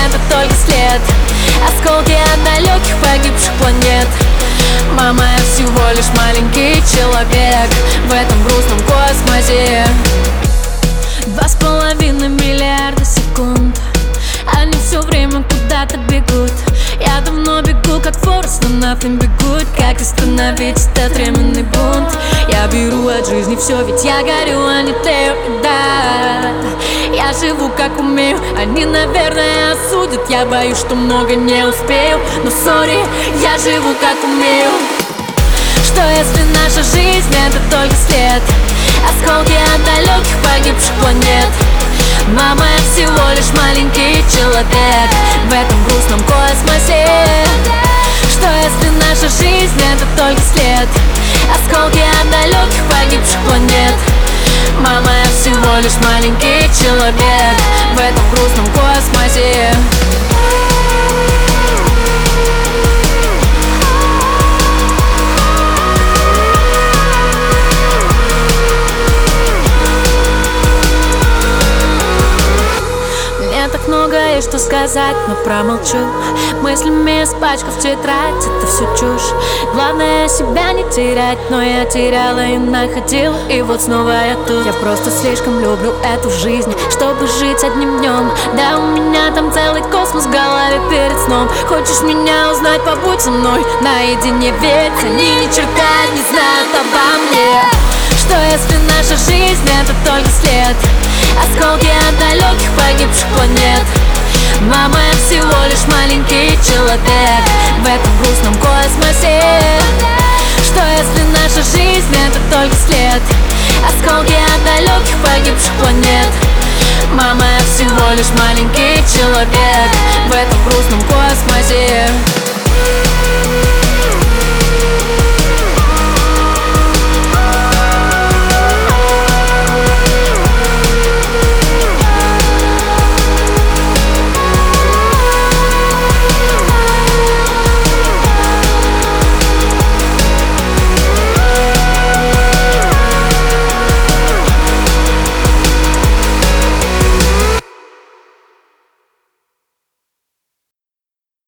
это только след, осколки от далеких погибших планет. Мама, я всего лишь маленький человек в этом грустном космосе. 2,5 миллиарда секунд, они все время куда-то бегут. Я давно бегу, как Форест, но нафиг бегут. Как остановить этот временный бунт? Я беру от жизни все, ведь я горю, а не тлею, да. Я живу как умею, они, наверное, осудят. Я боюсь, что много не успею, но сори, я живу как умею. Что если наша жизнь это только след, осколки от далеких погибших планет? Мама, я всего лишь маленький человек в этом грустном космосе. Что если наша жизнь это только след, осколки от далеких погибших планет? Мама, я всего лишь маленький человек в этом грустном космосе. Так много есть что сказать, но промолчу. Мыслями испачкав тетрадь, это все чушь. Главное себя не терять, но я теряла и находила, и вот снова я тут. Я просто слишком люблю эту жизнь, чтобы жить одним днем. Да, у меня там целый космос в голове перед сном. Хочешь меня узнать, побудь со мной наедине, ведь они ни черта не знают обо мне. Что если наша жизнь это только след, осколки от далеких погибших планет? Мама, я всего лишь маленький человек в этом грустном космосе. Что если наша жизнь это только след, осколки от далеких погибших планет? Мама, я всего лишь маленький человек в этом грустном космосе.